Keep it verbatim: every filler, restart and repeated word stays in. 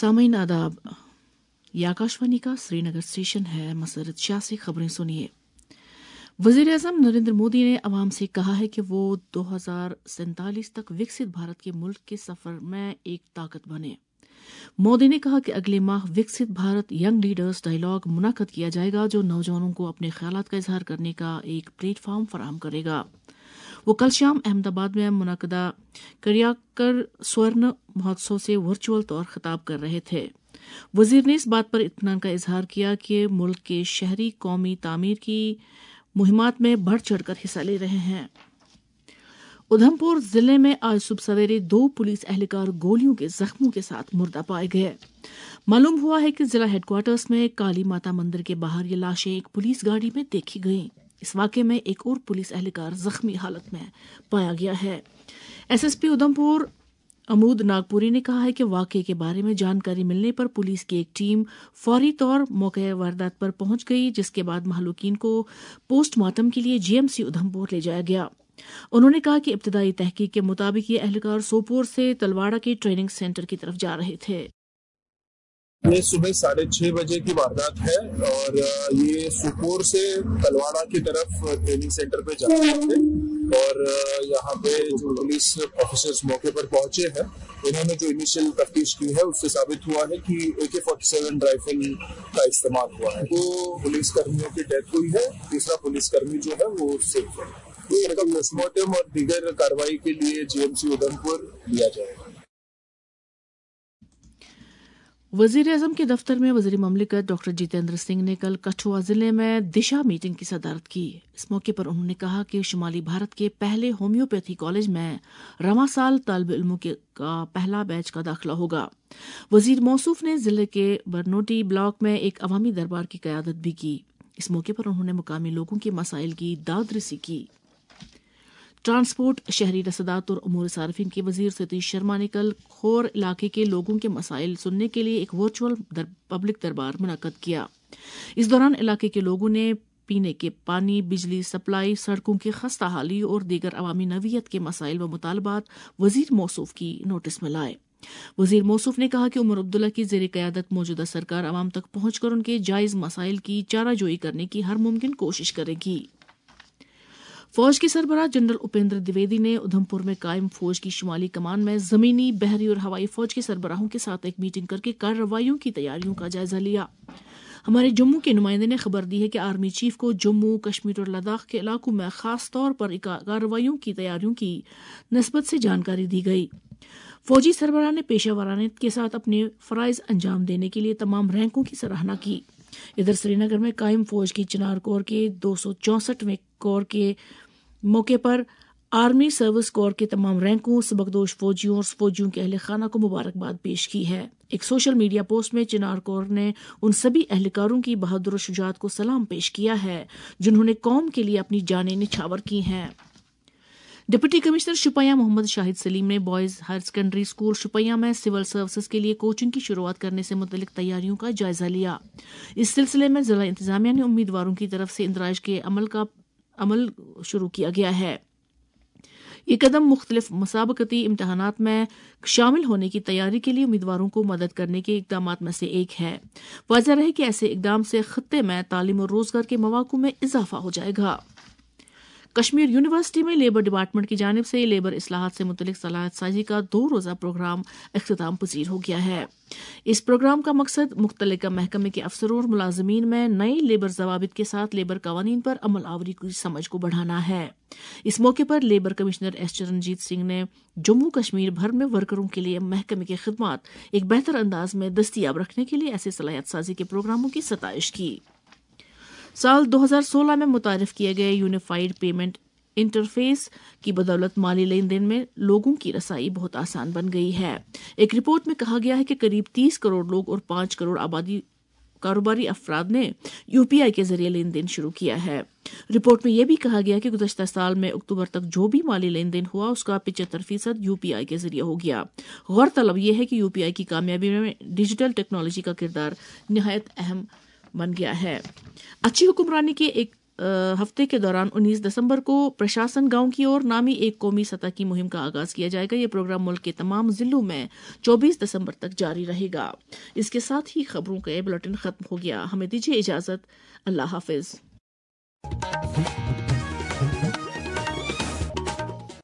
सामीन आदाब, ये आकाशवाणी का श्रीनगर स्टेशन है। मसरत शाह से खबरें सुनिए। वज़ीर-ए-आज़म नरेंद्र मोदी ने अवाम से कहा है कि वो दो हज़ार सैंतालीस तक विकसित भारत के मुल्क के सफर में एक ताकत बने। मोदी ने कहा कि अगले माह विकसित भारत यंग लीडर्स डायलॉग मुनक्कद किया जाएगा, जो नौजवानों को अपने ख्यालात का इजहार करने का एक प्लेटफॉर्म फराहम करेगा। वो कल शाम अहमदाबाद में मुनक्कदा करियाकर स्वर्ण महोत्सव से वर्चुअल तौर खिताब कर रहे थे। वजीर ने इस बात पर इत्मीनान का इजहार किया कि मुल्क के शहरी कौमी तामीर की मुहिमात में बढ़ चढ़कर हिस्सा ले रहे हैं। उधमपुर जिले में आज सुबह सवेरे दो पुलिस एहलकार गोलियों के जख्मों के साथ मुर्दा पाए गए। मालूम हुआ है कि जिला हेडक्वार्टर्स में काली माता मंदिर के बाहर ये लाशें एक पुलिस गाड़ी में देखी गईं। इस वाक़े में एक और पुलिस एहलकार जख्मी हालत में पाया गया है। एसएसपी उधमपुर अमूद नागपुरी ने कहा है कि वाक़े के बारे में जानकारी मिलने पर पुलिस की एक टीम फौरी तौर मौके वारदात पर पहुंच गई, जिसके बाद महलूकीन को पोस्टमार्टम के लिए जीएमसी उधमपुर ले जाया गया। उन्होंने कहा कि इब्तदाई तहकीक के मुताबिक ये एहलकार सोपोर से तलवाड़ा के ट्रेनिंग सेंटर की तरफ जा रहे थे। ये सुबह साढ़े छह बजे की वारदात है और ये सुपोर से तलवाड़ा की तरफ ट्रेनिंग सेंटर पे जा रहे थे और यहाँ पे जो पुलिस ऑफिसर्स मौके पर पहुंचे हैं, इन्होंने जो इनिशियल तफ्तीश की है उससे साबित हुआ है कि ए के फोर्टी सेवन राइफल का इस्तेमाल हुआ है। दो पुलिस कर्मियों की डेथ हुई है, तीसरा पुलिसकर्मी जो है वो सेफ है। इसका पोस्टमार्टम और दीगर कार्रवाई के लिए जीएमसी उधमपुर लिया जाएगा। वज़ीर-ए-आज़म के दफ्तर में वज़ीर ममलिकत डॉक्टर जितेंद्र सिंह ने कल कठुआ जिले में दिशा मीटिंग की सदारत की। इस मौके पर उन्होंने कहा कि शुमाली भारत के पहले होम्योपैथी कॉलेज में रवां साल तालिब इल्मों के का पहला बैच का दाखिला होगा। वज़ीर मौसूफ ने जिले के बरनोटी ब्लॉक में एक अवामी दरबार की क़यादत भी की। इस मौके पर उन्होंने मुकामी लोगों के मसाइल की दादरसी की। ट्रांसपोर्ट, शहरी रसदात और उमूर सार्फिन के वजीर सतीश शर्मा ने कल खोर इलाके के लोगों के मसाइल सुनने के लिए एक वर्चुअल दर, पब्लिक दरबार मुनक्कद किया। इस दौरान इलाके के लोगों ने पीने के पानी, बिजली सप्लाई, सड़कों की खस्ता हाली और दीगर अवामी नवीयत के मसाइल व मुतालबात वजीर मौसूफ की नोटिस में लाए। वजीर मौसूफ ने कहा कि उमर अब्दुल्ला की ज़ेर क़यादत मौजूदा सरकार अवाम तक पहुंचकर उनके जायज़ मसाइल की चाराजोई करने की हर मुमकिन कोशिश करेगी। फौज के सरबराह जनरल उपेंद्र द्विवेदी ने उधमपुर में कायम फौज की शुमाली कमान में जमीनी, बहरी और हवाई फौज के सरबराहों के साथ एक मीटिंग करके कार्रवाइयों की तैयारियों का जायजा लिया। हमारे जम्मू के नुमाइंदे ने खबर दी है कि आर्मी चीफ को जम्मू, कश्मीर और लद्दाख के इलाकों में खास तौर पर कार्रवाइयों की तैयारियों की निस्बत से जानकारी दी गई। फौजी सरबराह ने पेशावरानियत के साथ अपने फराइज अंजाम देने के लिए तमाम रैंकों की सराहना की। इधर श्रीनगर में कायम फौज की चिनार कोर के दो सौ चौसठवें कोर के मौके पर आर्मी सर्विस कोर के तमाम रैंकों, सबकदोश फौजियों और फौजियों के अहल खाना को मुबारकबाद पेश की है। एक सोशल मीडिया पोस्ट में चिनार कोर ने उन सभी एहलकारों की बहादुर शुजात को सलाम पेश किया है जिन्होंने कौम के लिए अपनी जानें निछावर की हैं। डिप्टी कमिश्नर शुपैया मोहम्मद शाहिद सलीम ने boys higher secondary school Shopian में सिविल सर्विसेज के लिए कोचिंग की शुरुआत करने से मुतल्लिक तैयारियों का जायजा लिया। इस सिलसिले में जिला इंतजामिया ने उम्मीदवारों की तरफ से इंदराज के अमल का अमल शुरू किया गया है। ये कदम मुख्तलिफ मुसाबकती इम्तहानात में शामिल होने की तैयारी के लिए उम्मीदवारों को मदद करने के इकदामात में से एक है। वाज़ेह रहे कि ऐसे इकदाम से खत्ते में तालीम और रोजगार के मौक़ों में इजाफा हो जाएगा। कश्मीर यूनिवर्सिटी में लेबर डिपार्टमेंट की जानिब से लेबर इस्लाहात से मुतल्लिक सलाहियत साजी का दो रोज़ा प्रोग्राम इख्तिताम पजीर हो गया है। इस प्रोग्राम का मकसद मुख्तलिका महकमे के अफसरों और मुलाजमीन में नए लेबर ज़वाबित के साथ लेबर कवानीन पर अमल आवरी की समझ को बढ़ाना है। इस मौके पर labour commissioner S Charanjit Singh ने जम्मू कश्मीर भर में वर्करों के लिए महकमे की खिदमत एक बेहतर अंदाज में दस्तियाब रखने के लिए ऐसे सलाहियत साजी के प्रोग्रामों की सताइश की। साल दो हज़ार सोलह में मुतारिफ किए गए यूनिफाइड पेमेंट इंटरफेस की बदौलत माली लेन देन में लोगों की रसाई बहुत आसान बन गई है। एक रिपोर्ट में कहा गया है कि करीब तीस करोड़ लोग और पांच करोड़ आबादी कारोबारी अफराद ने यूपीआई के जरिए लेन देन शुरू किया है। रिपोर्ट में यह भी कहा गया कि गुज़श्ता साल में अक्टूबर तक जो भी माली लेन देन हुआ उसका पिचहत्तर फीसद यूपीआई के जरिए हो गया। गौरतलब यह है कि यूपीआई की कामयाबी में डिजिटल टेक्नोलॉजी का किरदार निहायत अहम बन गया है। अच्छी हुक्मरानी के एक ہفتے کے دوران انیس دسمبر کو پرشاسن گاؤں کی اور نامی ایک قومی سطح کی مہم کا آغاز کیا جائے گا. یہ پروگرام ملک کے تمام ضلعوں میں چوبیس دسمبر تک جاری رہے گا. اس کے ساتھ ہی خبروں کا یہ بلیٹن ختم ہو گیا. ہمیں دیجیے اجازت. اللہ حافظ.